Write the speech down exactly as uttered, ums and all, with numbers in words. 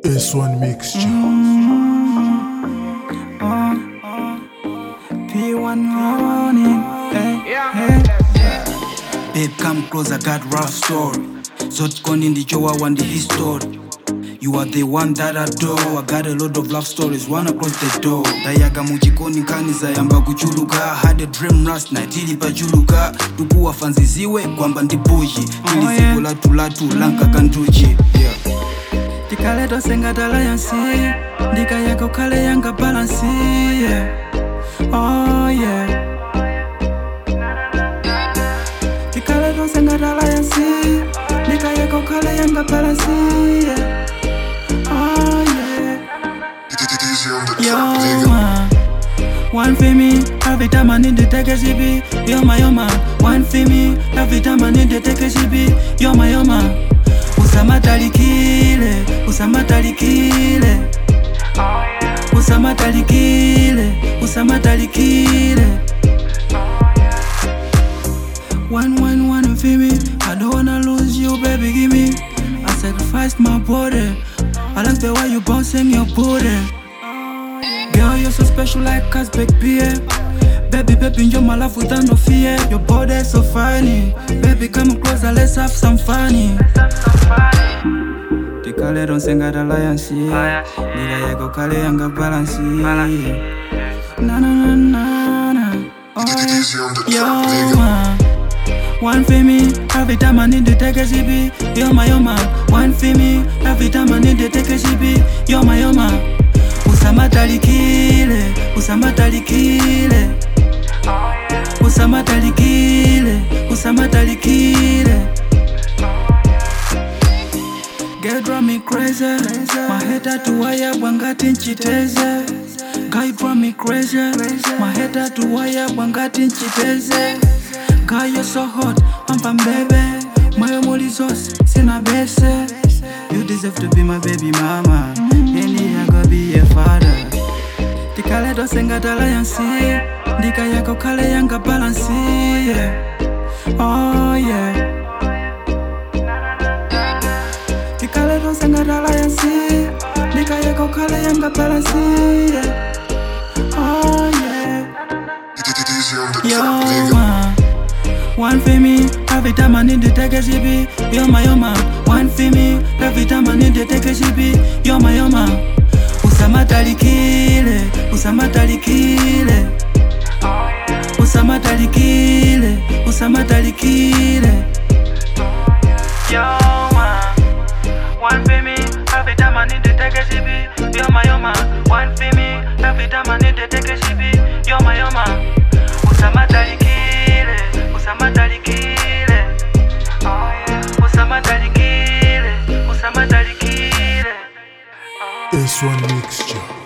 S one Mixture. Mm-hmm. uh, uh, P one running. Hey, hey. Babe, come close, I got rough story. Zotcon in the Joa one the history. You are the one that I adore. I got a lot of love stories, wanna close the door. Dayaga mujikoni kaniza yamba kuchuluka. Had a dream last night, ili pachuluka. Tukuwa fanziziwe, kwamba ndibuji. Ili oh, yeah. Sikola tulatu, lanka kantuji. Yeah. Tikale to senga dalayansi. Ndika yako kale yanga balansi. Yeah. Oh yeah. Tikale to senga dalayansi. Ndika yako kale yanga balansi. Yeah. Oh yeah. Yo man, one for me, every time I need to take a C B. Yo my yo man, one for me, every time I need to take a C B. Yo my yo man, Usama talikile, Usama talikile, Usama talikile, Usama talikile. One one one for me, I don't wanna lose you, baby, give me. I sacrificed my body. I like the way you bouncing your booty. Girl, you're so special like Casbeck beer. Baby, baby, enjoy my life without no fear. Your body is so funny. Baby, come closer, let's have some funny. Tikale don't sing at alliance. Nila yako kale yanga balance. Na na na na na. Oh, yo man. One for me, every time I need to take a C B. Yo my yo man, one for me, every time I need to take a C B. Yo my yo man, Usama talikile, Usama talikile, Usama talikile, Usama talikile. Girl drive me crazy, my head at to wire bwangati nchiteze. Guy drive me crazy, my head at to wire bwangati nchiteze. Girl, you're so hot, I'm from baby. My only sauce, sina bese. You deserve to be my baby mama. And I gotta be your father. Tikale do senga dalayansi. Ndika yako kale yanga balansi. Yeah. Oh yeah. Tikale do senga dalayansi. Ndika yako kale yanga balansi. Yeah. Oh yeah. Yo man. One for me, every time I need to take a C B. Yo my yo man, one for me, every time I need to take a C B. Yo my yo man, Usama talikile, Usama talikile, Usama talikile, Usama talikile. Yo man, one for me, every time I need to take a C B. Yo my yo man, one for me, every time I need to take a C B. Yo my yo man, Usama talikile. Usama talikile, oh yeah. Usama talikile, Usama talikile. S one Mixture.